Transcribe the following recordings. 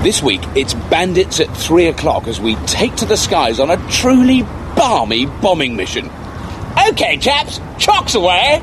This week, it's bandits at 3 o'clock as we take to the skies on a truly balmy bombing mission. OK, chaps, chocks away!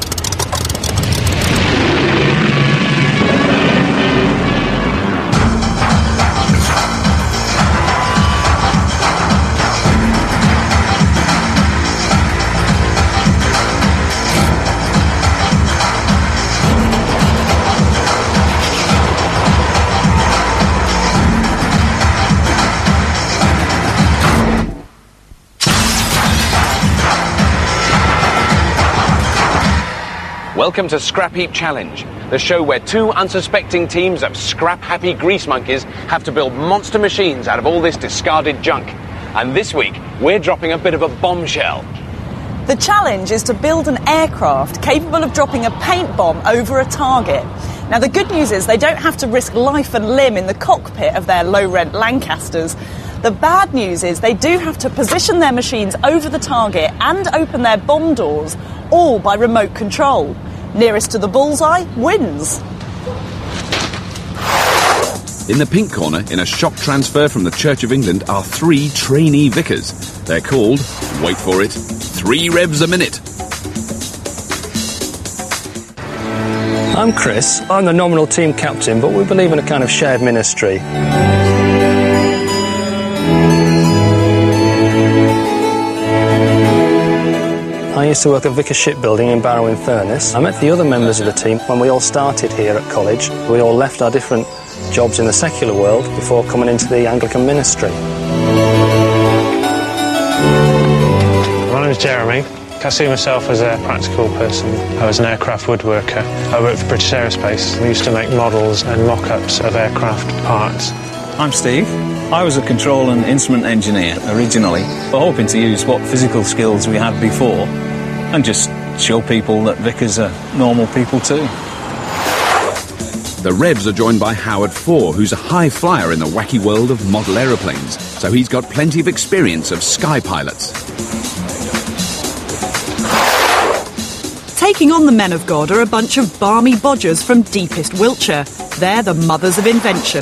Welcome to Scrap Heap Challenge, the show where two unsuspecting teams of scrap-happy grease monkeys have to build monster machines out of all this discarded junk. And this week, we're dropping a bit of a bombshell. The challenge is to build an aircraft capable of dropping a paint bomb over a target. Now, the good news is they don't have to risk life and limb in the cockpit of their low-rent Lancasters. The bad news is they do have to position their machines over the target and open their bomb doors, all by remote control. Nearest to the bullseye wins. In the pink corner, in a shock transfer from the Church of England, are 3 trainee vicars. They're called, wait for it, 3 revs a minute. I'm Chris. I'm the nominal team captain, but we believe in a kind of shared ministry. I used to work at Vickers Shipbuilding in Barrow-in-Furness. I met the other members of the team when we all started here at college. We all left our different jobs in the secular world before coming into the Anglican ministry. My name is Jeremy. I see myself as a practical person. I was an aircraft woodworker. I worked for British Aerospace. We used to make models and mock-ups of aircraft parts. I'm Steve. I was a control and instrument engineer originally, but hoping to use what physical skills we had before and just show people that Vickers are normal people too. The Revs are joined by Howard Four, who's a high flyer in the wacky world of model aeroplanes, so he's got plenty of experience of sky pilots. Taking on the men of God are a bunch of balmy bodgers from deepest Wiltshire. They're the mothers of invention.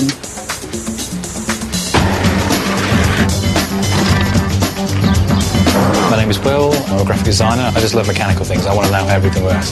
My name is Will, I'm a graphic designer. I just love mechanical things. I want to know how everything works.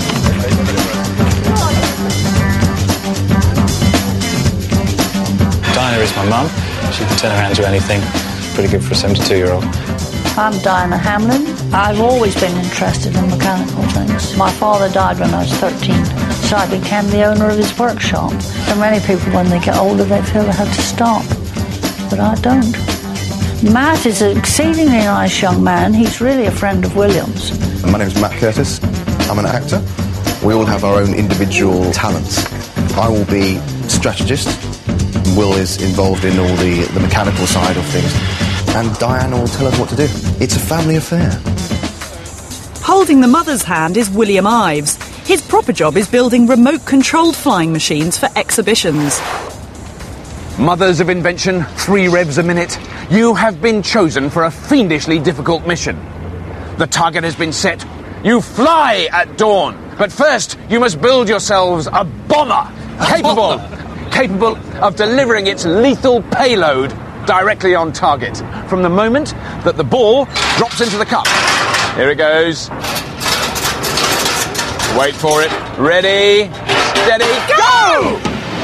Diana is my mum. She can turn around to anything. Pretty good for a 72-year-old. I'm Diana Hamlin. I've always been interested in mechanical things. My father died when I was 13, so I became the owner of his workshop. So many people, when they get older, they feel they have to stop, but I don't. Matt is an exceedingly nice young man. He's really a friend of William's. My name's Matt Curtis. I'm an actor. We all have our own individual talents. I will be strategist. Will is involved in all the mechanical side of things. And Diana will tell us what to do. It's a family affair. Holding the mother's hand is William Ives. His proper job is building remote-controlled flying machines for exhibitions. Mothers of invention, 3 revs a minute. You have been chosen for a fiendishly difficult mission. The target has been set. You fly at dawn. But first, you must build yourselves a bomber capable of delivering its lethal payload directly on target from the moment that the ball drops into the cup. Here it goes. Wait for it. Ready, steady, go!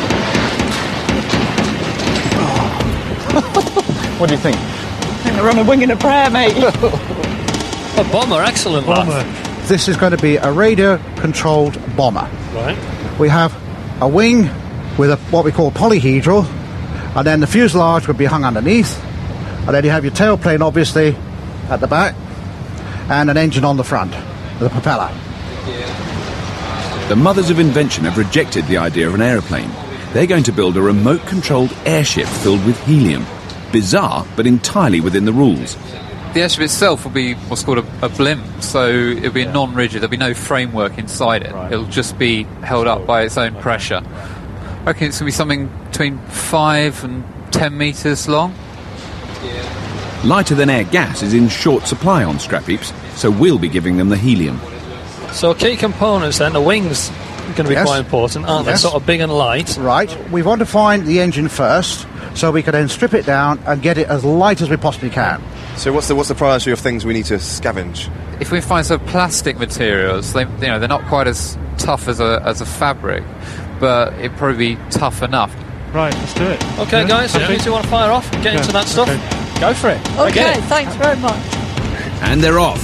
What do you think? I think they're on a wing and a prayer, mate. A bomber, excellent. Bomber. This is going to be a radio-controlled bomber. Right. We have a wing with what we call polyhedral, and then the fuselage would be hung underneath, and then you have your tailplane, obviously, at the back, and an engine on the front, the propeller. The mothers of invention have rejected the idea of an aeroplane. They're going to build a remote-controlled airship filled with helium. Bizarre, but entirely within the rules. The airship itself will be what's called a blimp, so it'll be non-rigid. There'll be no framework inside it. Right. It'll just be held up by its own pressure. I reckon it's going to be something between 5 and 10 metres long. Lighter-than-air gas is in short supply on scrap heaps, so we'll be giving them the helium. So key components then, the wings, going to be quite important, aren't they? Sort of big and light. Right. We want to find the engine first, so we can then strip it down and get it as light as we possibly can. So what's the priority of things we need to scavenge? If we find some plastic materials, they're not quite as tough as a fabric, but it'd probably be tough enough. Right, let's do it. Okay, guys, so you two want to fire off and get into that stuff? Okay. Go for it. Okay, thanks very much. And they're off.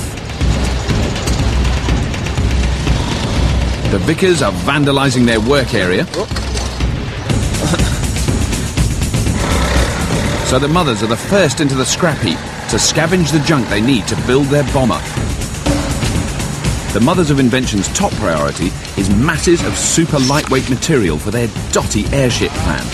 The Vickers are vandalising their work area. So the mothers are the first into the scrap heap to scavenge the junk they need to build their bomber. The Mothers of Invention's top priority is masses of super lightweight material for their dotty airship plan.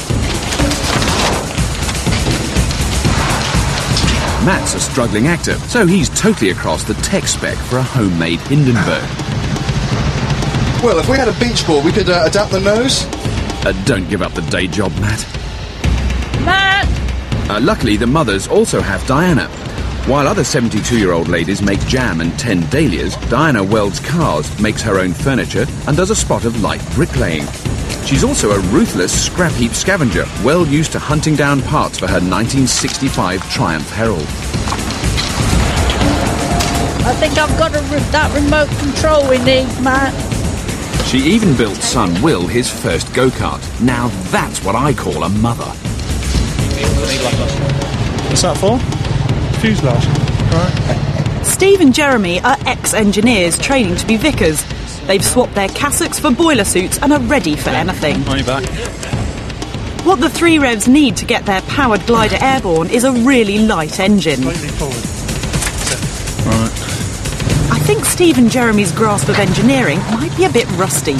Matt's a struggling actor, so he's totally across the tech spec for a homemade Hindenburg. Well, if we had a beach ball, we could adapt the nose. Don't give up the day job, Matt. Matt! Luckily, the mothers also have Diana. While other 72-year-old ladies make jam and tend dahlias, Diana welds cars, makes her own furniture, and does a spot of light bricklaying. She's also a ruthless scrap heap scavenger, well used to hunting down parts for her 1965 Triumph Herald. I think I've got that remote control we need, Matt. She even built son Will his first go-kart. Now that's what I call a mother. What's that for? Fuselage. Right. Steve and Jeremy are ex-engineers training to be Vickers. They've swapped their cassocks for boiler suits and are ready for anything. On your back. What the three revs need to get their powered glider airborne is a really light engine. Slightly forward. Right. I think Steve and Jeremy's grasp of engineering might be a bit rusty.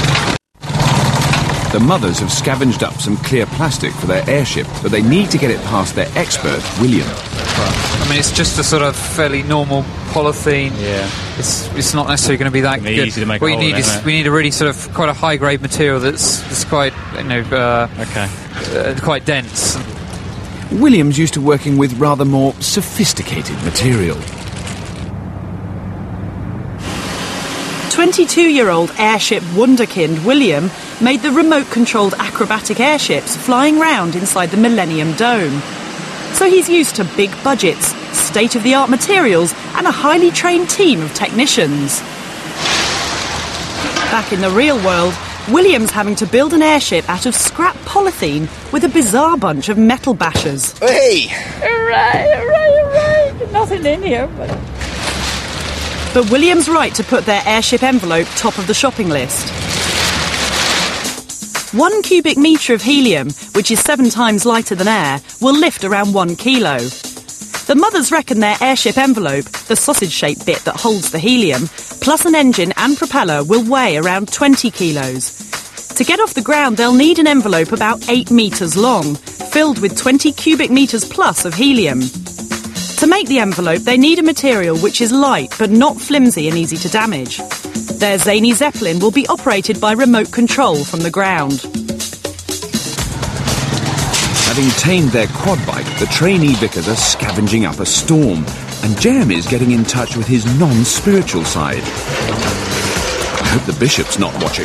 The mothers have scavenged up some clear plastic for their airship, but they need to get it past their expert, William. I mean, it's just a sort of fairly normal polythene. Yeah. It's not necessarily going to be that good. Easy to make what a you hole need in, is isn't it? we need a really sort of quite a high grade material that's quite quite dense. William's used to working with rather more sophisticated material. 22-year-old airship wunderkind William made the remote-controlled acrobatic airships flying round inside the Millennium Dome. So he's used to big budgets, state-of-the-art materials and a highly trained team of technicians. Back in the real world, William's having to build an airship out of scrap polythene with a bizarre bunch of metal bashers. Hey! Hooray! Nothing in here, but... But William's right to put their airship envelope top of the shopping list. 1 cubic metre of helium, which is 7 times lighter than air, will lift around 1 kilo. The mothers reckon their airship envelope, the sausage-shaped bit that holds the helium, plus an engine and propeller will weigh around 20 kilos. To get off the ground, they'll need an envelope about 8 metres long, filled with 20 cubic metres plus of helium. To make the envelope, they need a material which is light but not flimsy and easy to damage. Their zany Zeppelin will be operated by remote control from the ground. Having tamed their quad bike, the trainee Vickers are scavenging up a storm, and Jeremy's getting in touch with his non-spiritual side. I hope the bishop's not watching.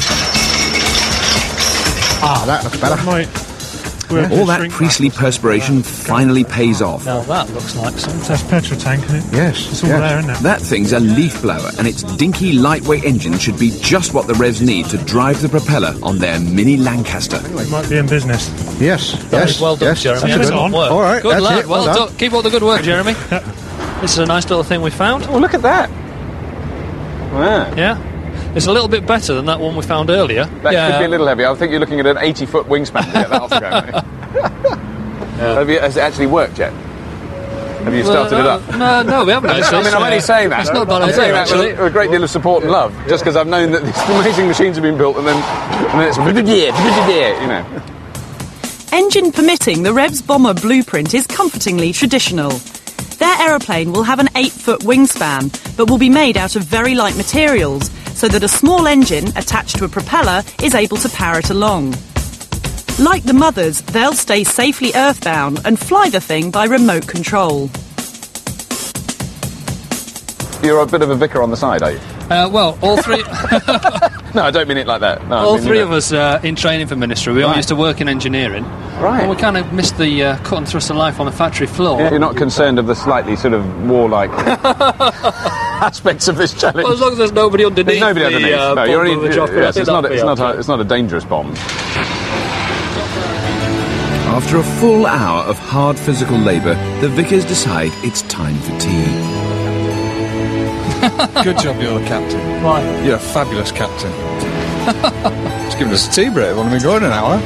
Ah, that looks better. All that priestly perspiration finally pays off. Now that looks like something. That's petrol tank, isn't it? Yes. It's all there, isn't it? That thing's a leaf blower, and its dinky, lightweight engine should be just what the revs need to drive the propeller on their mini Lancaster. We might be in business. Yes. Yes. Well done, yes. Jeremy. That's Excellent on. work. All right. Good that's lad. it. Well done. Keep all the good work, Jeremy. This is a nice little thing we found. Oh, look at that. Wow. Yeah. It's a little bit better than that one we found earlier. That could be a little heavier. I think you're looking at an 80-foot wingspan to get that off the ground. Has it actually worked yet? Have you started it up? No, we haven't actually. I mean, I'm only saying that. It's not a bad I'm idea, saying that actually. with a great deal of support and love, just because I've known that these amazing machines have been built, and then it's you know. Engine permitting, the Revs bomber blueprint is comfortingly traditional. Their aeroplane will have an 8-foot wingspan, but will be made out of very light materials, so that a small engine attached to a propeller is able to power it along. Like the mothers, they'll stay safely earthbound and fly the thing by remote control. You're a bit of a vicar on the side, are you? Well, all three... No, I don't mean it like that. No, all three of us in training for ministry, we all used to work in engineering. Right. And we kind of missed the cut and thrust of life on the factory floor. You're not concerned of the slightly sort of warlike aspects of this challenge? Well, as long as there's nobody underneath. There's nobody underneath. No, you're only... Yes, it's not a dangerous bomb. After a full hour of hard physical labour, the Vickers decide it's time for tea. Good job you're the captain. Why? You're a fabulous captain. Just giving us a tea break. We've only been going an hour.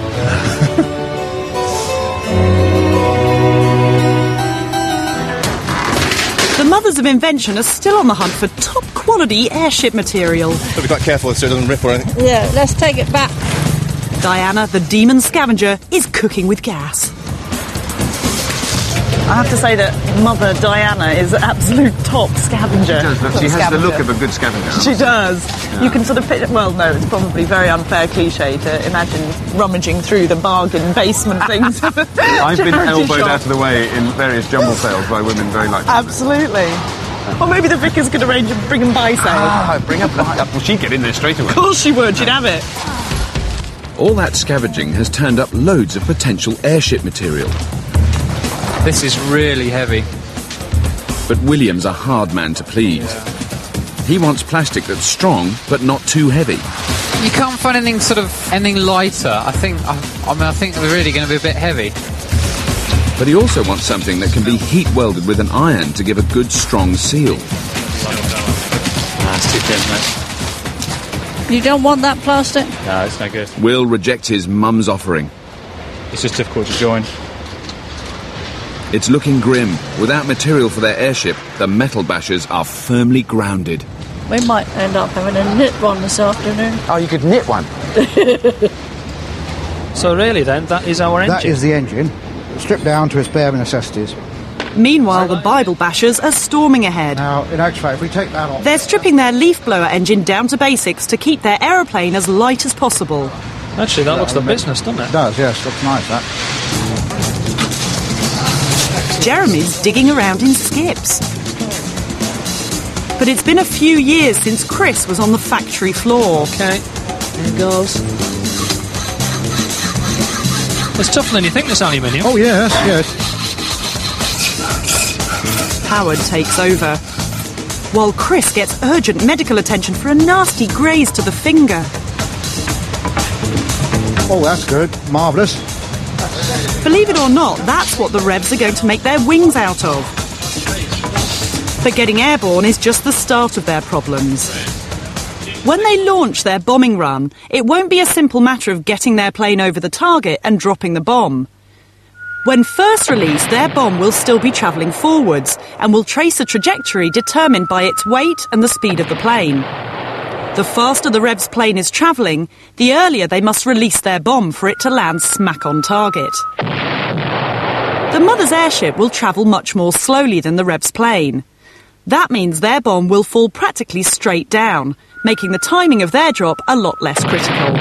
The mothers of invention are still on the hunt for top-quality airship material. Got to be quite careful so it doesn't rip or anything. Yeah, let's take it back. Diana, the demon scavenger, is cooking with gas. I have to say that Mother Diana is absolute top scavenger. She has the look of a good scavenger. She does. Yeah. You can sort of picture... Well, no, it's probably very unfair cliche to imagine rummaging through the bargain basement things. I've been elbowed out of the way in various jumble sales by women very like that. Absolutely. Or maybe the Vickers could arrange a bring and buy sale. Bring a buy up. Well, she'd get in there straight away. Of course she would. She'd have it. All that scavenging has turned up loads of potential airship material. This is really heavy. But William's a hard man to please. He wants plastic that's strong, but not too heavy. You can't find anything lighter. I think we're really going to be a bit heavy. But he also wants something that can be heat welded with an iron to give a good strong seal. It's too thin, mate. You don't want that plastic? No, it's no good. Will rejects his mum's offering. It's just difficult to join. It's looking grim. Without material for their airship, the metal bashers are firmly grounded. We might end up having a knit one this afternoon. Oh, you could knit one. So really then, that is our engine? That is the engine, stripped down to its bare necessities. Meanwhile, the Bible bashers are storming ahead. Now, in actual fact, if we take that off... They're stripping their leaf blower engine down to basics to keep their aeroplane as light as possible. Actually, that looks the business, doesn't it? It does, yes. Looks nice, that. Jeremy's digging around in skips. But it's been a few years since Chris was on the factory floor. Okay, there it goes. It's tougher than you think, this aluminium. Oh, yes, yes. Howard takes over, while Chris gets urgent medical attention for a nasty graze to the finger. Oh, that's good. Marvellous. Believe it or not, that's what the Revs are going to make their wings out of. But getting airborne is just the start of their problems. When they launch their bombing run, it won't be a simple matter of getting their plane over the target and dropping the bomb. When first released, their bomb will still be travelling forwards and will trace a trajectory determined by its weight and the speed of the plane. The faster the Revs plane is travelling, the earlier they must release their bomb for it to land smack on target. The Mother's airship will travel much more slowly than the Revs plane. That means their bomb will fall practically straight down, making the timing of their drop a lot less critical.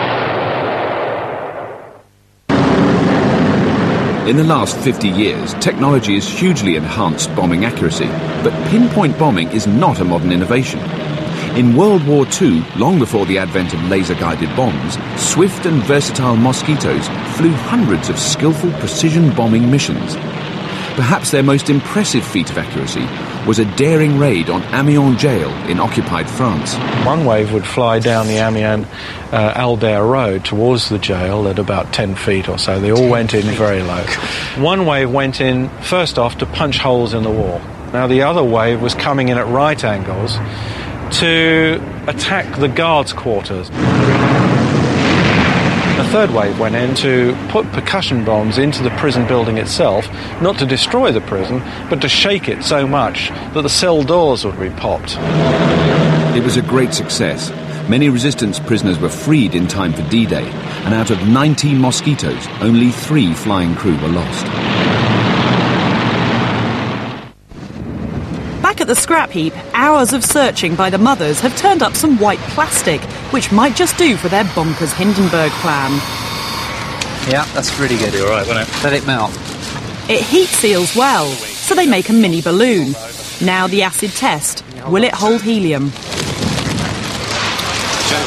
In the last 50 years, technology has hugely enhanced bombing accuracy, but pinpoint bombing is not a modern innovation. In World War II, long before the advent of laser-guided bombs, swift and versatile Mosquitoes flew hundreds of skillful precision bombing missions. Perhaps their most impressive feat of accuracy was a daring raid on Amiens jail in occupied France. One wave would fly down the Amiens Albert Road towards the jail at about 10 feet or so. They all went in very low. One wave went in, first off, to punch holes in the wall. Now the other wave was coming in at right angles to attack the guards' quarters. The third wave went in to put percussion bombs into the prison building itself, not to destroy the prison, but to shake it so much that the cell doors would be popped. It was a great success. Many resistance prisoners were freed in time for D-Day, and out of 90 Mosquitoes, only 3 flying crew were lost. Back at the scrap heap, hours of searching by the mothers have turned up some white plastic, which might just do for their bonkers Hindenburg plan. Yeah, that's really good. All right, won't it? Let it melt. It heat seals well, so they make a mini balloon. Now the acid test. Will it hold helium?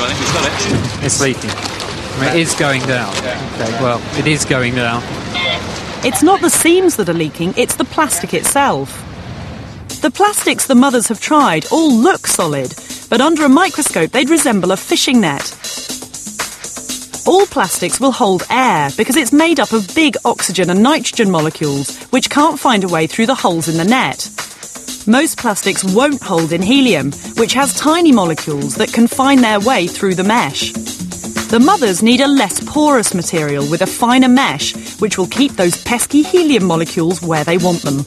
We've got it. It's leaking. I mean, it is going down. Okay. Well, it is going down. It's not the seams that are leaking, it's the plastic itself. The plastics the mothers have tried all look solid, but under a microscope they'd resemble a fishing net. All plastics will hold air because it's made up of big oxygen and nitrogen molecules which can't find a way through the holes in the net. Most plastics won't hold in helium, which has tiny molecules that can find their way through the mesh. The mothers need a less porous material with a finer mesh, which will keep those pesky helium molecules where they want them.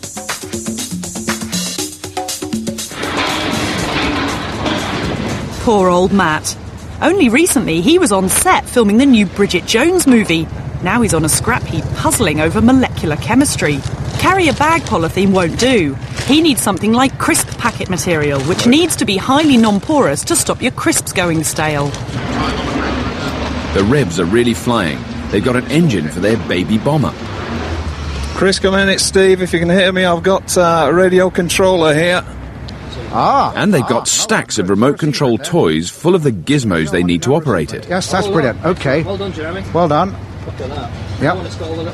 Poor old Matt. Only recently he was on set filming the new Bridget Jones movie. Now he's on a scrap heap puzzling over molecular chemistry. Carrier bag polythene won't do. He needs something like crisp packet material, which needs to be highly non-porous to stop your crisps going stale. The Revs are really flying. They've got an engine for their baby bomber. Chris, come in, it's Steve. If you can hear me, I've got a radio controller here. And they've got stacks of remote control toys full of the gizmos they need to operate it. Yes, that's brilliant. Okay. Well done, Jeremy. Well done. Look at that. Yep.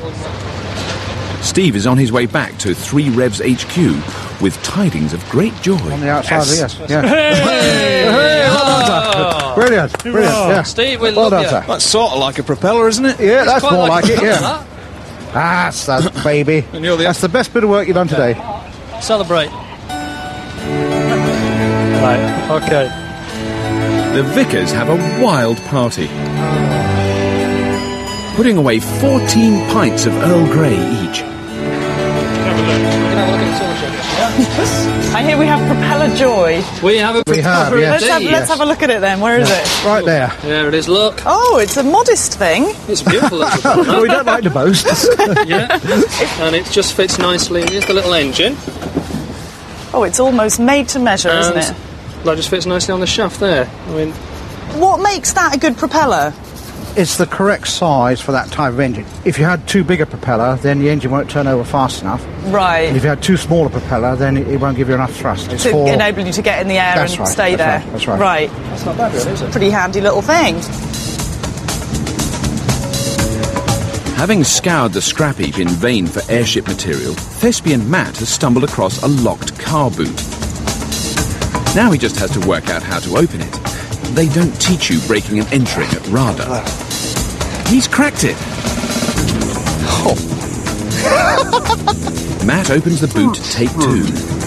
Steve is on his way back to 3 Revs HQ with tidings of great joy. On the outside, yes. Hey! Well done, sir. Brilliant. Yeah. Steve, we well love done, you. sir. That's sort of like a propeller, isn't it? Yeah, that's quite more like like a it, yeah. propeller, That's that, baby. And you're the- That's the best bit of work you've done today. Celebrate. Right, okay. The Vickers have a wild party, putting away 14 pints of Earl Grey each. I hear we have propeller joy. We have a propeller yes. Let's have a look at it then. Where is it? Right there. There it is, look. Oh, it's a modest thing. It's a beautiful little propeller. We don't like to boast. Yeah, and it just fits nicely. Here's the little engine. Oh, it's almost made to measure, isn't it? That just fits nicely on the shaft there. I mean, What makes that a good propeller? It's the correct size for that type of engine. If you had too big a propeller, then the engine won't turn over fast enough. Right. And if you had too small a propeller, then it won't give you enough thrust. It's To for... enable you to get in the air That's and right, stay there. that's right. Right. that's not bad, really, is it? Pretty handy little thing. Having scoured the scrap heap in vain for airship material, Thespian Matt has stumbled across a locked car boot. Now he just has to work out how to open it. They don't teach you breaking and entering at RADA. He's cracked it. Oh. Matt opens the boot, take 2.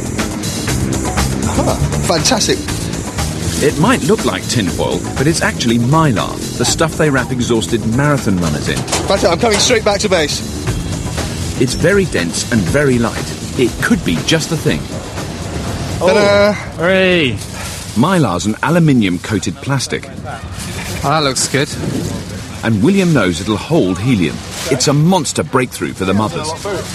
Fantastic. It might look like tinfoil, but it's actually mylar, the stuff they wrap exhausted marathon runners in. Right, I'm coming straight back to base. It's very dense and very light. It could be just the thing. Hooray! Mylar's an aluminium-coated plastic, Oh, that looks good. and William knows it'll hold helium. It's a monster breakthrough for the mothers.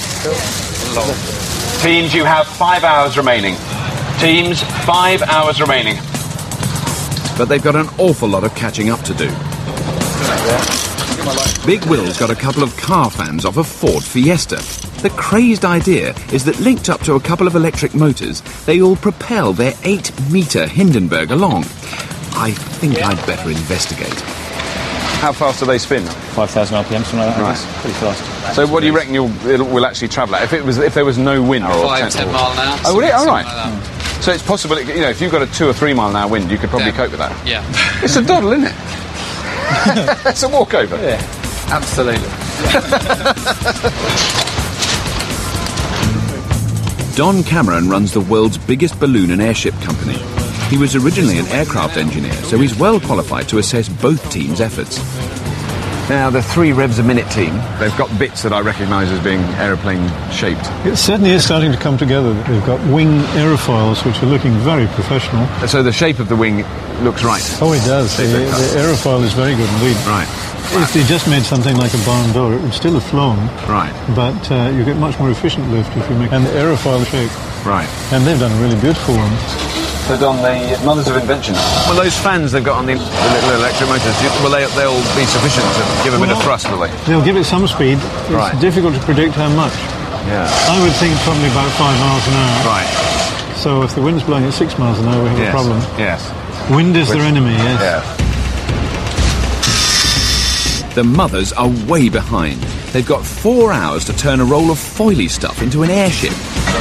Teams, you have 5 hours remaining. Teams, 5 hours remaining. But they've got an awful lot of catching up to do. Big Will's got a couple of car fans off a Ford Fiesta. The crazed idea is that linked up to a couple of electric motors, they all propel their 8-metre Hindenburg along. I think I'd better investigate. How fast do they spin? 5,000 RPM, something like that. Right. It's pretty fast. So what do you reckon will actually travel at? If there was no wind or 5-10 mile an hour. Oh, will it? All right. Something like that. So it's possible, if you've got a 2 or 3 mile an hour wind, you could probably cope with that. Yeah. It's a doddle, isn't it? It's a walkover. Yeah. Absolutely. Don Cameron runs the world's biggest balloon and airship company. He was originally an aircraft engineer, so he's well qualified to assess both teams' efforts. Now, the 3 revs a minute team, they've got bits that I recognise as being aeroplane-shaped. It certainly is starting to come together. They've got wing aerofoils, which are looking very professional. So the shape of the wing looks right? Oh, it does. The aerofoil is very good indeed. Right. If they just made something like a barn door, it would still have flown. Right. But you get much more efficient lift if you make... And the aerofoil shape. Right. And they've done a really beautiful one. They've done the Mothers of Invention. Well, those fans they've got on the little electric motors, they'll be sufficient to give a bit of thrust, will they? They'll give it some speed. It's Right. difficult to predict how much. Yeah. I would think probably about 5 miles an hour. Right. So if the wind's blowing at 6 miles an hour, we have a problem. Yes. Wind is their enemy, yes. Yeah. The mothers are way behind. They've got 4 hours to turn a roll of foily stuff into an airship.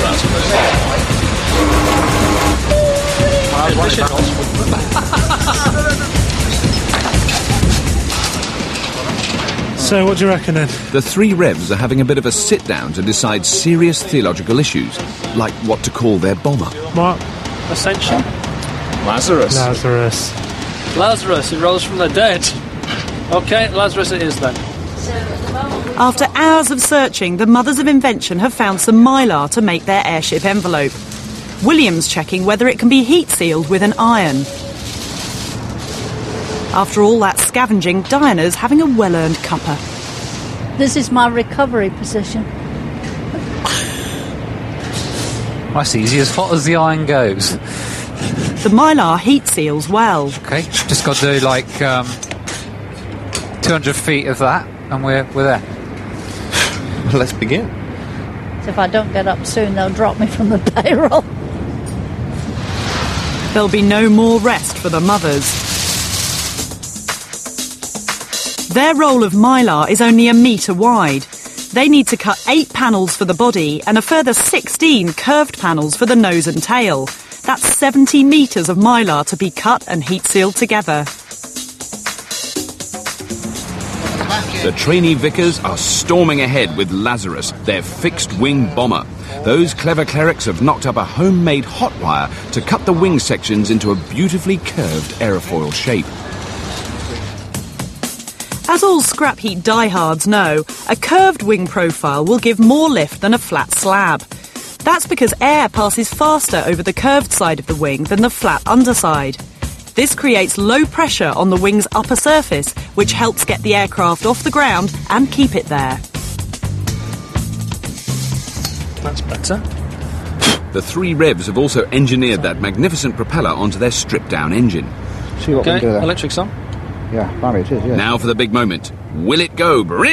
So, what do you reckon then? The 3 revs are having a bit of a sit-down to decide serious theological issues, like what to call their bomber. What? Ascension? Lazarus, he rose from the dead. OK, Lazarus it is then. After hours of searching, the Mothers of Invention have found some mylar to make their airship envelope. William's checking whether it can be heat-sealed with an iron. After all that scavenging, Diana's having a well-earned cuppa. This is my recovery position. That's easy, as hot as the iron goes. The mylar heat seals well. OK, just got to do like 200 feet of that, and we're there. Well, let's begin. So if I don't get up soon, they'll drop me from the payroll. There'll be no more rest for the mothers. Their roll of mylar is only 1 metre wide. They need to cut 8 panels for the body and a further 16 curved panels for the nose and tail. That's 70 metres of mylar to be cut and heat-sealed together. The trainee vicars are storming ahead with Lazarus, their fixed-wing bomber. Those clever clerics have knocked up a homemade hot wire to cut the wing sections into a beautifully curved aerofoil shape. As all scrap heat diehards know, a curved wing profile will give more lift than a flat slab. That's because air passes faster over the curved side of the wing than the flat underside. This creates low pressure on the wing's upper surface, which helps get the aircraft off the ground and keep it there. That's better. The 3 revs have also engineered that magnificent propeller onto their stripped-down engine. See what we can do there. Electric's on. Yeah, Barry, it is, yeah. Now for the big moment. Will it go? Do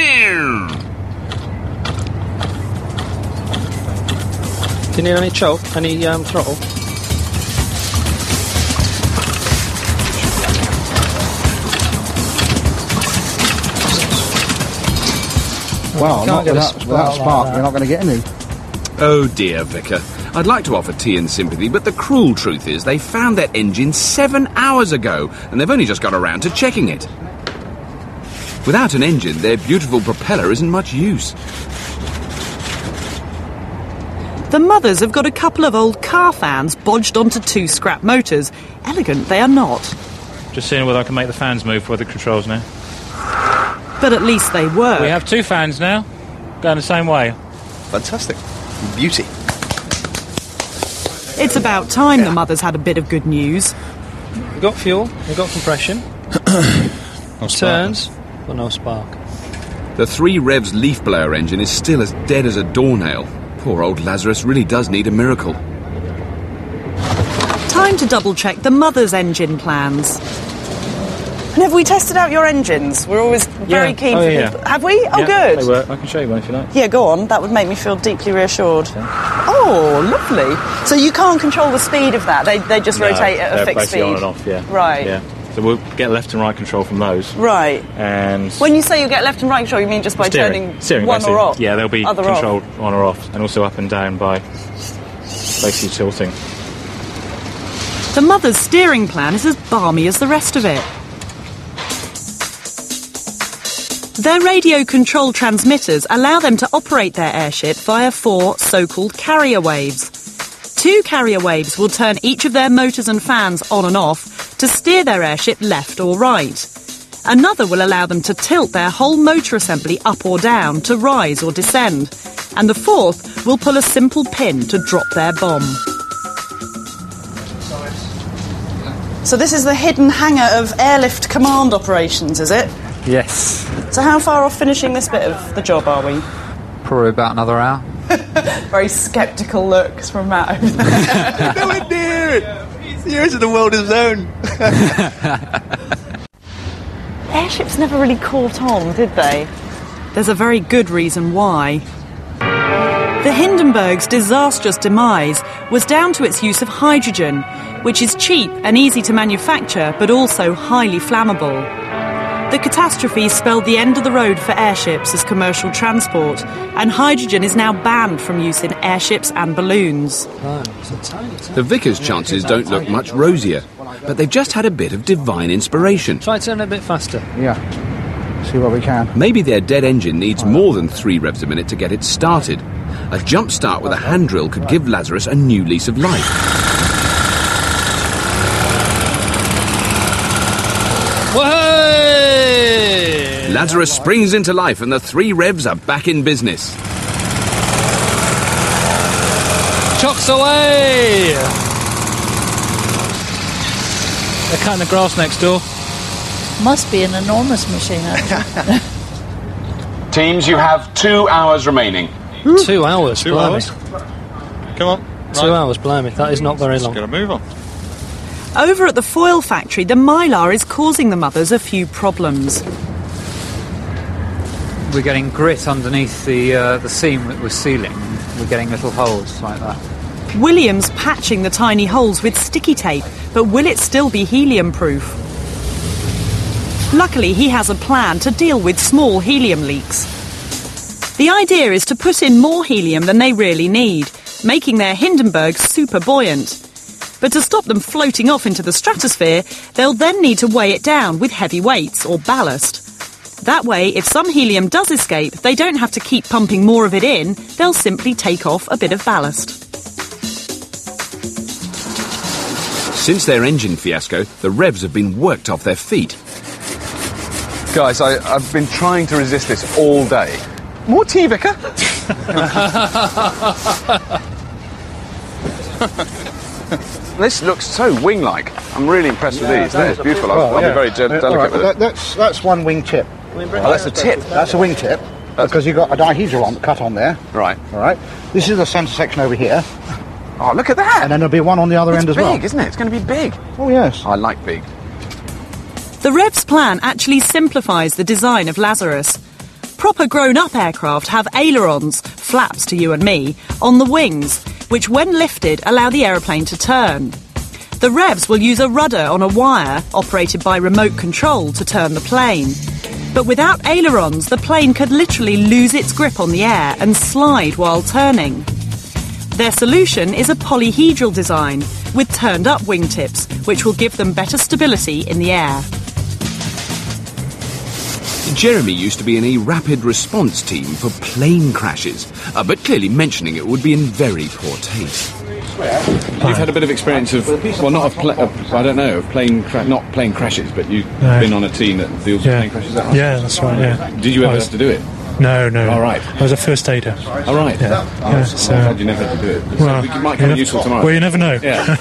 you need any choke? Any throttle? Well, not without spark, you're not going to get any. Oh dear, Vicar. I'd like to offer tea and sympathy, but the cruel truth is they found that engine 7 hours ago, and they've only just got around to checking it. Without an engine, their beautiful propeller isn't much use. The mothers have got a couple of old car fans bodged onto 2 scrap motors. Elegant they are not. Just seeing whether I can make the fans move with the controls now. But at least they work. We have 2 fans now, going the same way. Fantastic. Beauty. It's about time the mothers had a bit of good news. We've got fuel, we've got compression. No turns, but no spark. The 3 revs leaf blower engine is still as dead as a doornail. Poor old Lazarus really does need a miracle. Time to double-check the mother's engine plans. And have we tested out your engines? We're always very keen for people. Have we? Oh, good. They work. I can show you one if you like. Yeah, go on. That would make me feel deeply reassured. Oh, lovely. So you can't control the speed of that? They just rotate at a fixed speed? On and off, yeah. Right. Yeah. So we'll get left and right control from those. Right. And when you say you get left and right control, you mean just by turning one or off? Yeah, they'll be controlled on or off, and also up and down by basically tilting. The mother's steering plan is as balmy as the rest of it. Their radio-controlled transmitters allow them to operate their airship via 4 so-called carrier waves. 2 carrier waves will turn each of their motors and fans on and off to steer their airship left or right. Another will allow them to tilt their whole motor assembly up or down to rise or descend. And the 4th will pull a simple pin to drop their bomb. So this is the hidden hangar of airlift command operations, is it? Yes. So how far off finishing this bit of the job are we? Probably about another hour. Very sceptical looks from Matt over there. No one did! The ears of the world is known. Airships never really caught on, did they? There's a very good reason why. The Hindenburg's disastrous demise was down to its use of hydrogen, which is cheap and easy to manufacture, but also highly flammable. The The catastrophe spelled the end of the road for airships as commercial transport, and hydrogen is now banned from use in airships and balloons. The Vickers' chances don't look much rosier, but they've just had a bit of divine inspiration. Try turning a bit faster. Yeah. See what we can. Maybe their dead engine needs more than 3 revs a minute to get it started. A jump start with a hand drill could give Lazarus a new lease of life. Whey! Lazarus springs into life and the 3 revs are back in business. Chocks away! They're cutting the grass next door. Must be an enormous machine, actually. Teams, you have 2 hours remaining. 2 hours, 2 blimey. hours. Come on. 2 hours, blimey. That is not very long. Got to move on. Over at the foil factory, the mylar is causing the mothers a few problems. We're getting grit underneath the seam that we're sealing. We're getting little holes like that. William's patching the tiny holes with sticky tape, but will it still be helium-proof? Luckily, he has a plan to deal with small helium leaks. The idea is to put in more helium than they really need, making their Hindenburg super buoyant. But to stop them floating off into the stratosphere, they'll then need to weigh it down with heavy weights or ballast. That way, if some helium does escape, they don't have to keep pumping more of it in, they'll simply take off a bit of ballast. Since their engine fiasco, the revs have been worked off their feet. Guys, I've been trying to resist this all day. More tea, Vicar? This looks so wing-like. I'm really impressed with these. That is beautiful. I'll be very delicate with it. That's one wing tip. Oh, that's a tip? That's a wing tip. Because you've got a dihedral cut on there. Right. All right. This is the centre section over here. Oh, look at that! And then there'll be one on the other end as well. It's big, isn't it? It's going to be big. Oh, yes. I like big. The Rev's plan actually simplifies the design of Lazarus. Proper grown-up aircraft have ailerons, flaps to you and me, on the wings, which when lifted allow the aeroplane to turn. The Revs will use a rudder on a wire, operated by remote control, to turn the plane. But without ailerons, the plane could literally lose its grip on the air and slide while turning. Their solution is a polyhedral design, with turned-up wingtips, which will give them better stability in the air. Jeremy used to be in a rapid response team for plane crashes, but clearly mentioning it would be in very poor taste. You've had a bit of experience of, well, not of, I don't know, of not plane crashes, but you've been on a team that deals with plane crashes, is that right? Yeah, that's right, yeah. Did you ever have to do it? No. All right. I was a first aider. All right. Yeah. I'm glad you never had to do it. So it might come in useful tomorrow. Well, you never know. Yeah.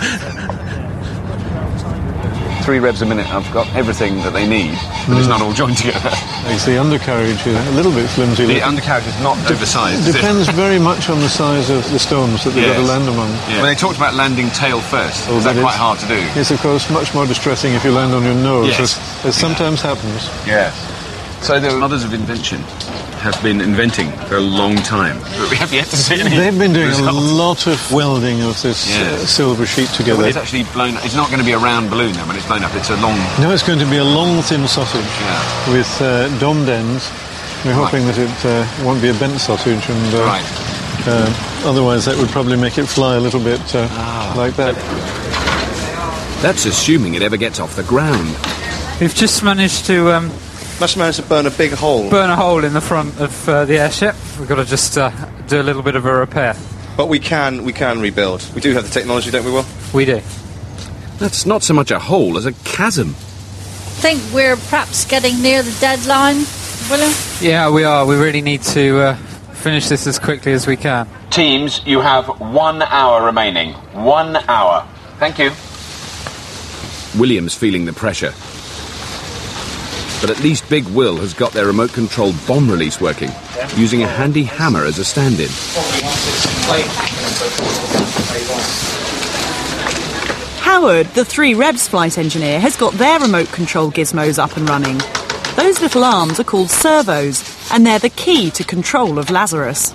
3 revs a minute, I've got everything that they need, but it's not all joined together. It's the undercarriage is a little bit flimsy. The undercarriage is not oversized. Depends very much on the size of the stones that they've got to land among. Yeah. Well, they talked about landing tail first. Is that quite hard to do? It's, of course, much more distressing if you land on your nose, Yes. as sometimes happens. Yes. So the mothers of invention have been inventing for a long time, but we have yet to see any They've been doing results. a lot of welding of this silver sheet together. It's actually blown. It's not going to be a round balloon then when it's blown up. It's a long. No, it's going to be a long, thin sausage with domed ends. We're hoping that it won't be a bent sausage, and otherwise that would probably make it fly a little bit like that. That's assuming it ever gets off the ground. We've just managed to burn a big hole. Burn a hole in the front of the airship. We've got to just do a little bit of a repair. But we can rebuild. We do have the technology, don't we, Will? We do. That's not so much a hole as a chasm. Think we're perhaps getting near the deadline, William? Yeah, we are. We really need to finish this as quickly as we can. Teams, you have 1 hour remaining. 1 hour. Thank you. William's feeling the pressure. But at least Big Will has got their remote-controlled bomb release working, using a handy hammer as a stand-in. Howard, the 3 Revs flight engineer, has got their remote control gizmos up and running. Those little arms are called servos, and they're the key to control of Lazarus.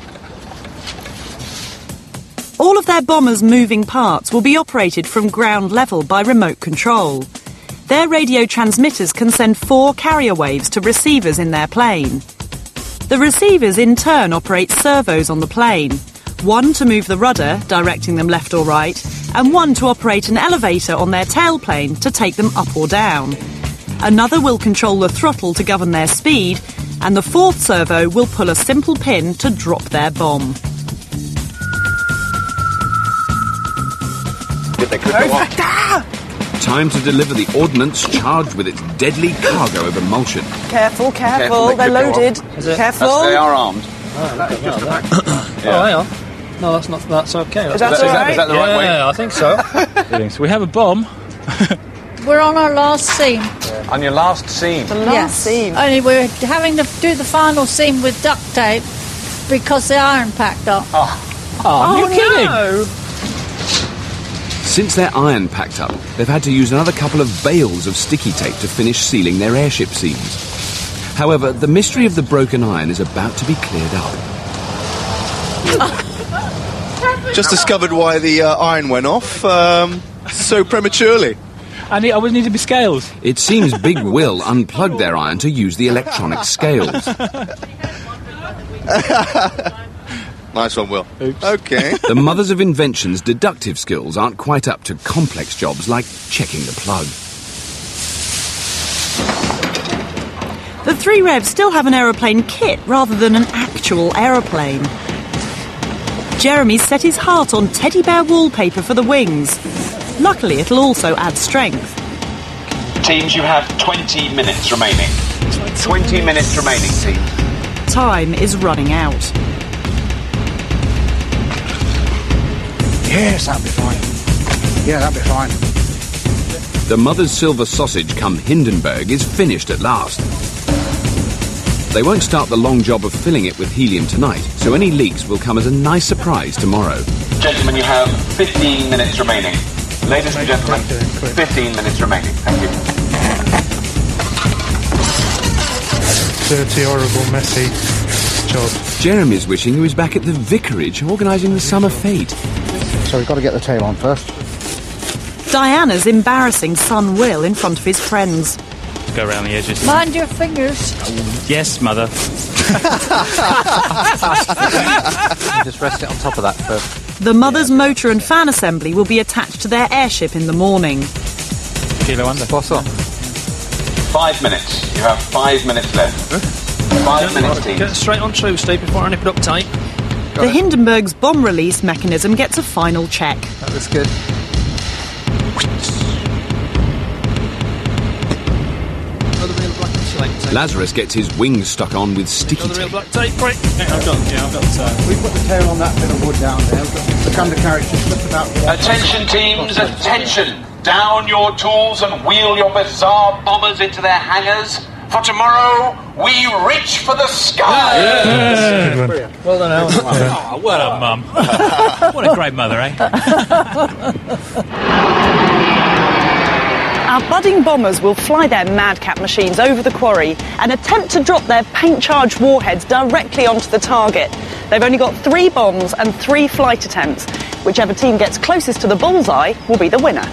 All of their bomber's moving parts will be operated from ground level by remote control. Their radio transmitters can send 4 carrier waves to receivers in their plane. The receivers in turn operate servos on the plane, one to move the rudder, directing them left or right, and one to operate an elevator on their tailplane to take them up or down. Another will control the throttle to govern their speed, and the 4th servo will pull a simple pin to drop their bomb. They could go off. Time to deliver the ordnance charged with its deadly cargo of emulsion. Careful, they're loaded. Careful. They are armed. Oh, hang on. No, that's okay. Is that all right? Is that the right way? Yeah, I think so. So we have a bomb. We're on our last scene. On your last scene? The last scene. Only we're having to do the final scene with duct tape because the iron packed up. You're kidding? No. Since their iron packed up, they've had to use another couple of bales of sticky tape to finish sealing their airship seams. However, the mystery of the broken iron is about to be cleared up. Just discovered why the iron went off so prematurely. I always need to be scales. It seems Big Will unplugged their iron to use the electronic scales. Nice one, Will. Oops. Okay. The mothers of invention's deductive skills aren't quite up to complex jobs like checking the plug. The 3 Revs still have an aeroplane kit rather than an actual aeroplane. Jeremy's set his heart on teddy bear wallpaper for the wings. Luckily, it'll also add strength. Teams, you have 20 minutes remaining. 20 minutes remaining, team. Time is running out. Yes, that'll be fine. Yeah, that'll be fine. The mother's silver sausage come Hindenburg is finished at last. They won't start the long job of filling it with helium tonight, so any leaks will come as a nice surprise tomorrow. Gentlemen, you have 15 minutes remaining. Ladies and gentlemen, 15 minutes remaining. Thank you. Dirty, horrible, messy job. Jeremy's wishing he was back at the vicarage organising the summer fete. So we've got to get the tail on first. Diana's embarrassing son Will in front of his friends. Go around the edges. Mind your fingers. Yes, Mother. Just rest it on top of that first. The mother's motor and fan assembly will be attached to their airship in the morning. Kilo under. What's up? 5 minutes. You have 5 minutes left. 5 minutes, team. Get straight on true, Steve, before I nip it up tight. The Hindenburg's bomb release mechanism gets a final check. That was good. Lazarus gets his wings stuck on with sticky tape. Black tape, right? I've got. We put the tail on that bit of wood down there. The undercarriage is just about... Attention, teams, attention! Down your tools and wheel your bizarre bombers into their hangars. For tomorrow, we reach for the sky! Yes. Well done, Alan. Oh, what a mum. What a great mother, eh? Our budding bombers will fly their Madcap machines over the quarry and attempt to drop their paint-charged warheads directly onto the target. They've only got 3 bombs and 3 flight attempts. Whichever team gets closest to the bullseye will be the winner.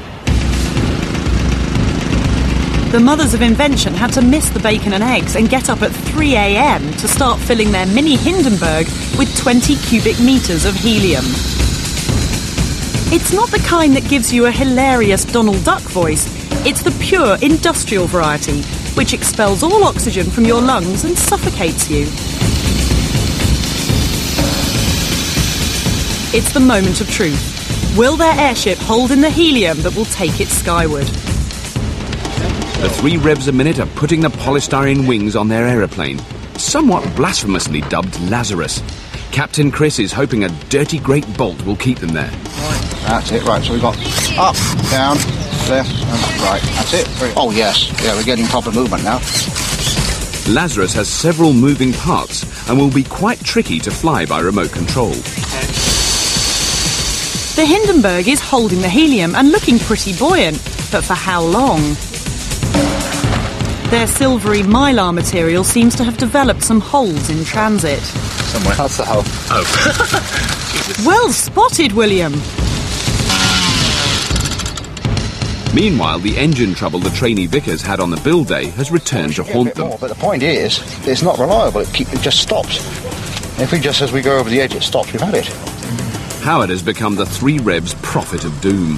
The mothers of invention had to miss the bacon and eggs and get up at 3 a.m. to start filling their mini Hindenburg with 20 cubic metres of helium. It's not the kind that gives you a hilarious Donald Duck voice. It's the pure industrial variety, which expels all oxygen from your lungs and suffocates you. It's the moment of truth. Will their airship hold in the helium that will take it skyward? The 3 revs a minute are putting the polystyrene wings on their aeroplane, somewhat blasphemously dubbed Lazarus. Captain Chris is hoping a dirty great bolt will keep them there. That's it, right, so we've got up, down, left, and right. That's it. Oh, yes. Yeah, we're getting proper movement now. Lazarus has several moving parts and will be quite tricky to fly by remote control. The Hindenburg is holding the helium and looking pretty buoyant, but for how long? Their silvery mylar material seems to have developed some holes in transit. Somewhere. That's the hole. Oh. Well spotted, William. Meanwhile, the engine trouble the trainee Vickers had on the build day has returned to haunt them. But the point is, it's not reliable. It just stops. If we just, as we go over the edge, it stops, we've had it. Howard has become the 3 Revs' prophet of doom.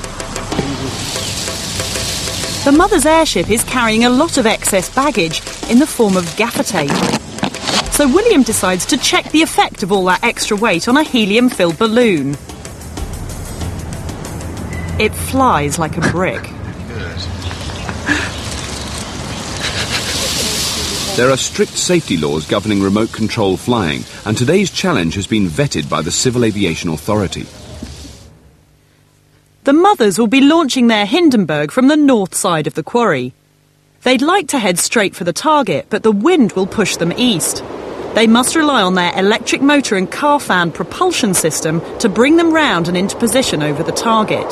The Mother's airship is carrying a lot of excess baggage in the form of gaffer tape. So William decides to check the effect of all that extra weight on a helium-filled balloon. It flies like a brick. There are strict safety laws governing remote control flying, and today's challenge has been vetted by the Civil Aviation Authority. The Mothers will be launching their Hindenburg from the north side of the quarry. They'd like to head straight for the target, but the wind will push them east. They must rely on their electric motor and car fan propulsion system to bring them round and into position over the target.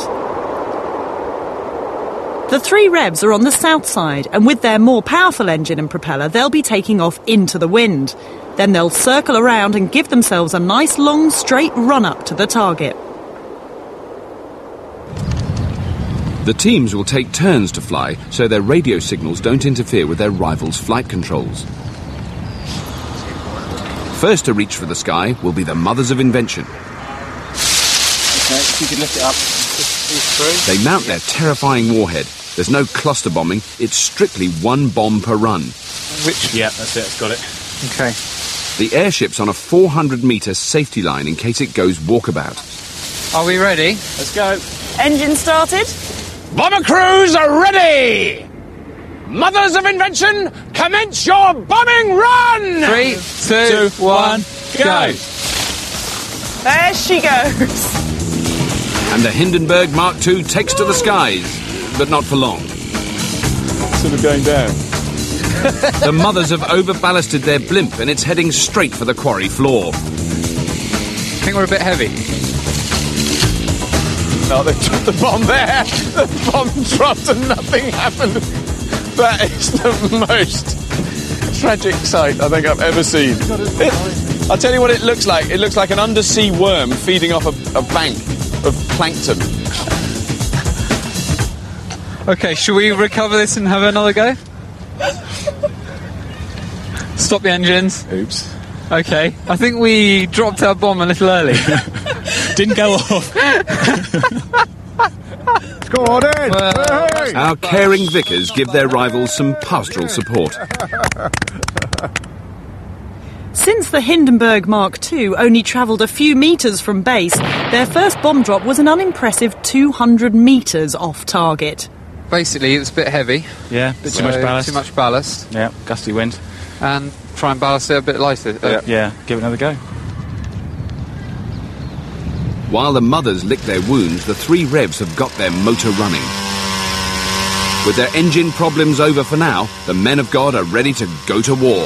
The 3 Revs are on the south side, and with their more powerful engine and propeller, they'll be taking off into the wind. Then they'll circle around and give themselves a nice long straight run up to the target. The teams will take turns to fly, so their radio signals don't interfere with their rivals' flight controls. First to reach for the sky will be the Mothers of Invention. Okay, if you could lift it up. They mount their terrifying warhead. There's no cluster bombing, it's strictly 1 bomb per run. Yeah, that's it, it's got it. Okay. The airship's on a 400-metre safety line in case it goes walkabout. Are we ready? Let's go. Engine started. Bomber crews are ready! Mothers of Invention, commence your bombing run! 3, 2, 1, go! There she goes. And the Hindenburg Mark II takes to the skies, but not for long. Sort of going down. The Mothers have over-ballasted their blimp and it's heading straight for the quarry floor. I think we're a bit heavy. No, they dropped the bomb there. The bomb dropped and nothing happened. That is the most tragic sight I think I've ever seen. I'll tell you what it looks like. It looks like an undersea worm feeding off a bank of plankton. Okay, shall we recover this and have another go? Stop the engines. Oops. Okay, I think we dropped our bomb a little early. Didn't go off. Go on in! Well, our caring Vickers give their rivals some pastoral support. Since the Hindenburg Mark II only travelled a few metres from base, their first bomb drop was an unimpressive 200 metres off target. Basically, it's a bit heavy. Yeah, bit too much ballast. Too much ballast. Yeah, gusty wind. And try and ballast it a bit lighter. Yeah, give it another go. While the Mothers lick their wounds, the 3 Revs have got their motor running. With their engine problems over for now, the men of God are ready to go to war.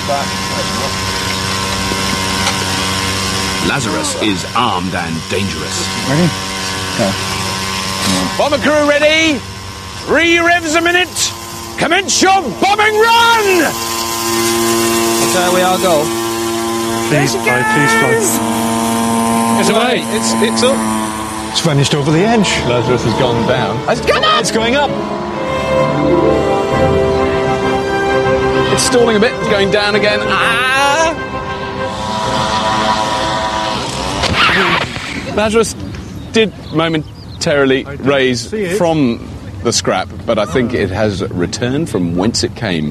Lazarus is armed and dangerous. Ready? Go. Bomber crew ready? 3 revs a minute. Commence your bombing run! There we are, go. Please fly, please fly. It's away. It's up. It's vanished over the edge. Lazarus has gone down. It's gone up! It's going up. It's stalling a bit. It's going down again. Lazarus did momentarily raise from the scrap, but I think it has returned from whence it came.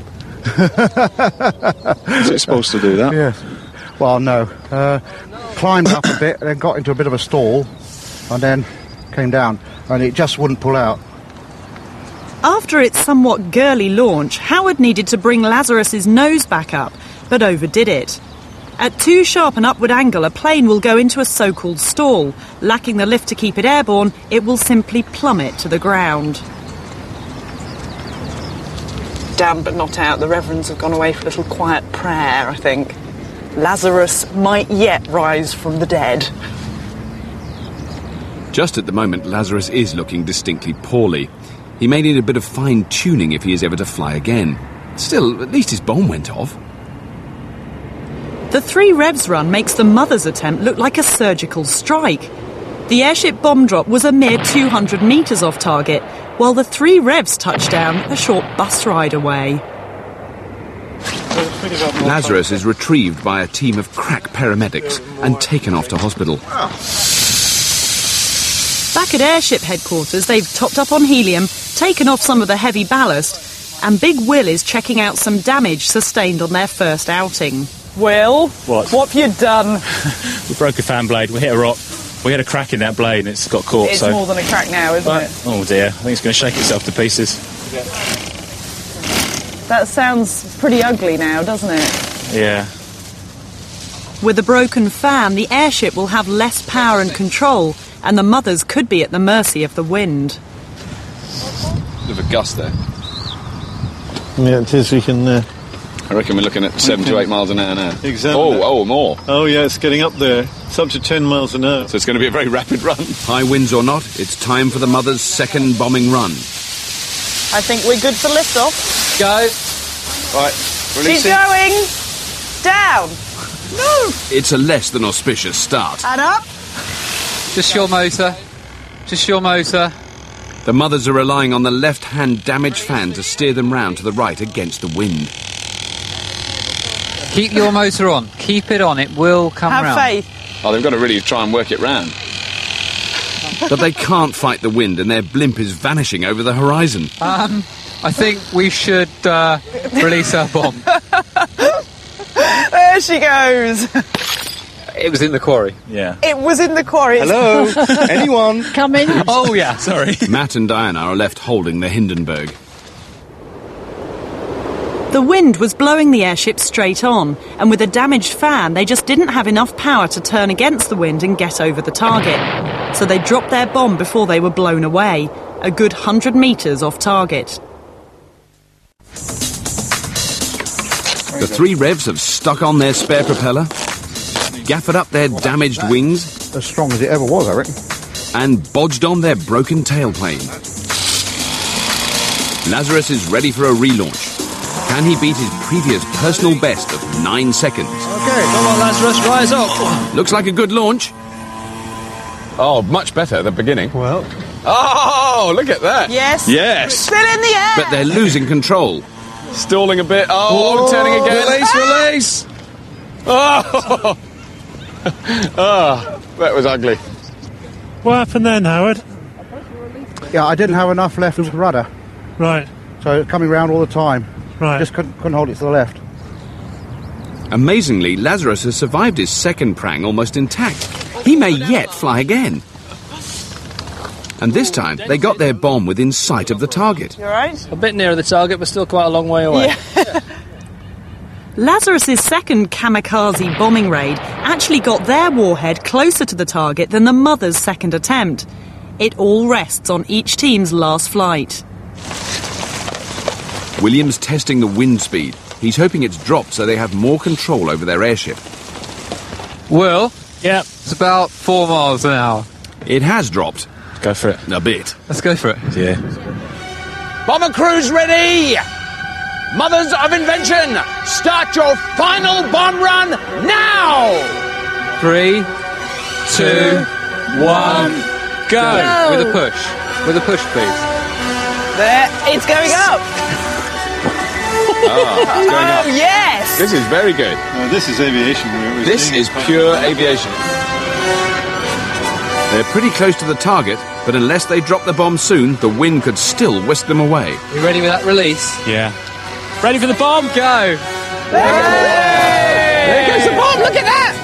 Is it supposed to do that? Yes. Well, no. Climbed up a bit, and then got into a bit of a stall, and then came down, and it just wouldn't pull out. After its somewhat girly launch, Howard needed to bring Lazarus's nose back up, but overdid it. At too sharp an upward angle, a plane will go into a so-called stall. Lacking the lift to keep it airborne, it will simply plummet to the ground. Down but not out, the reverends have gone away for a little quiet prayer, I think. Lazarus might yet rise from the dead. Just at the moment, Lazarus is looking distinctly poorly. He may need a bit of fine-tuning if he is ever to fly again. Still, at least his bomb went off. The 3 revs run makes the Mother's attempt look like a surgical strike. The airship bomb drop was a mere 200 metres off target, while the 3 Revs touch down a short bus ride away. Lazarus is retrieved by a team of crack paramedics and taken off to hospital. Back at airship headquarters, they've topped up on helium, taken off some of the heavy ballast, and Big Will is checking out some damage sustained on their first outing. Will? What have you done? We broke a fan blade, we hit a rock, we had a crack in that blade and it's got caught. It's more than a crack now, isn't it? Oh dear, I think it's going to shake itself to pieces. That sounds pretty ugly now, doesn't it? Yeah. With a broken fan, the airship will have less power and control, and the mothers could be at the mercy of the wind. Bit of a gust there. Yeah, it is. We can... I reckon we're looking at 7 to 8 miles an hour now. Exactly. Oh, more. Oh, yeah, it's getting up there. It's up to 10 miles an hour. So it's going to be a very rapid run. High winds or not, it's time for the mother's second bombing run. I think we're good for liftoff. Go. Right, She's going down. No. It's a less than auspicious start. And up. Just your motor. Just your motor. The mothers are relying on the left-hand damaged fan to steer them round to the right against the wind. Keep your motor on. Keep it on. It will come round. Have faith. Oh, they've got to really try and work it round. But they can't fight the wind and their blimp is vanishing over the horizon. I think we should release our bomb. There she goes. It was in the quarry. Yeah. It was in the quarry. Hello? Anyone? Come in. Oh, yeah, sorry. Matt and Diana are left holding the Hindenburg. The wind was blowing the airship straight on, and with a damaged fan, they just didn't have enough power to turn against the wind and get over the target. So they dropped their bomb before they were blown away, a good 100 metres off target. The 3 Revs have stuck on their spare propeller, gaffered up their damaged wings, As strong as it ever was, I reckon. and bodged on their broken tailplane. Lazarus is ready for a relaunch. Can he beat his previous personal best of 9 seconds? Okay, come on, Lazarus, rise up. Looks like a good launch. Oh, much better at the beginning. Well... Oh, look at that. Yes. Yes. Still in the air. But they're losing control. Stalling a bit. Oh, turning again. Release! Oh. Oh, that was ugly. What happened then, Howard? Yeah, I didn't have enough left of the rudder, Right, so it's coming round all the time. right. Just couldn't hold it to the left. Amazingly, Lazarus has survived his second prang almost intact. He may yet fly again. And this time, they got their bomb within sight of the target. You all right? A bit nearer the target, but still quite a long way away. Yeah. Lazarus's second kamikaze bombing raid actually got their warhead closer to the target than the mother's second attempt. It all rests on each team's last flight. William's testing the wind speed. He's hoping it's dropped so they have more control over their airship. Will? Yeah. It's about 4 miles an hour. It has dropped. Go for it. A bit. Let's go for it. Yeah. Bomber crews ready! Mothers of invention, start your final bomb run now! 3, 2, 1, go! With a push. With a push, please. There, it's going up. Oh, it's going up. Oh, yes. This is very good. This is aviation. This is pure aviation. They're pretty close to the target, but unless they drop the bomb soon, the wind could still whisk them away. You ready with that release? Yeah. Ready for the bomb? Go! There goes the bomb, look at that!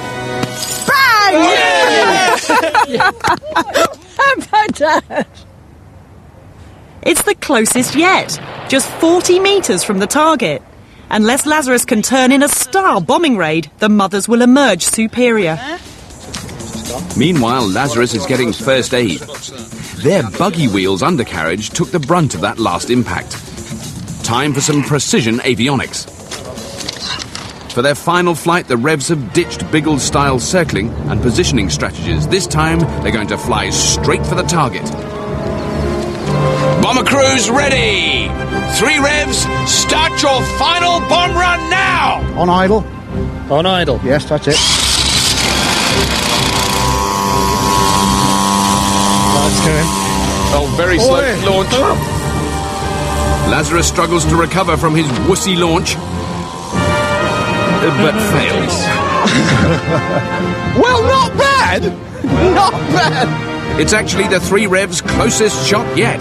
How about that? It's the closest yet, just 40 metres from the target. Unless Lazarus can turn in a star bombing raid, the mothers will emerge superior. Meanwhile, Lazarus is getting first aid. Their buggy wheels undercarriage took the brunt of that last impact. Time for some precision avionics. For their final flight, the Revs have ditched Biggle-style circling and positioning strategies. This time, they're going to fly straight for the target. Bomber crews ready! 3 Revs, start your final bomb run now! On idle? On idle. Yes, that's it. That's going. Oh, very slow launch. Lazarus struggles to recover from his wussy launch, but fails. Well, not bad! Not bad! It's actually the 3 Revs' closest shot yet.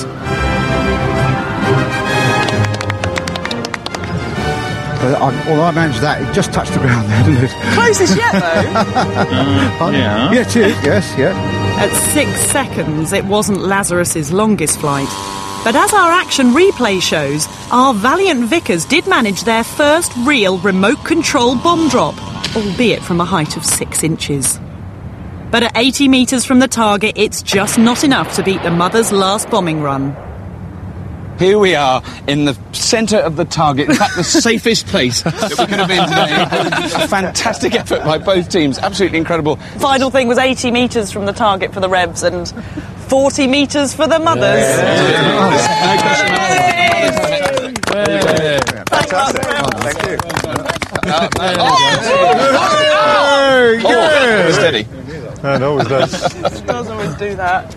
Although I managed that, it just touched the ground there, didn't it? Closest yet, though. Yeah, it is, yes, yeah. At 6 seconds, it wasn't Lazarus's longest flight. But as our action replay shows, our valiant Vickers did manage their first real remote control bomb drop, albeit from a height of 6 inches. But at 80 metres from the target, it's just not enough to beat the Mother's last bombing run. Here we are in the centre of the target, in fact the safest place that we could have been today. A fantastic effort by both teams, absolutely incredible. Final thing was 80 metres from the target for the Revs and 40 metres for the Mothers. Fantastic. Thank you. Steady. It always does. It does always do that.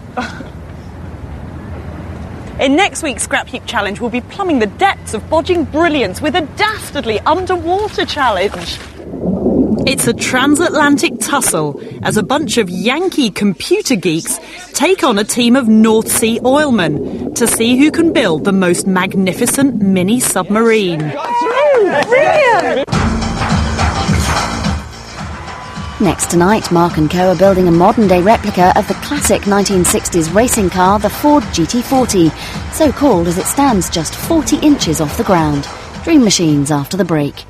In next week's Scrap Heap Challenge, we'll be plumbing the depths of bodging brilliance with a dastardly underwater challenge. It's a transatlantic tussle as a bunch of Yankee computer geeks take on a team of North Sea oilmen to see who can build the most magnificent mini submarine. Brilliant! Next tonight, Mark & Co are building a modern-day replica of the classic 1960s racing car, the Ford GT40, so called as it stands just 40 inches off the ground. Dream Machines after the break.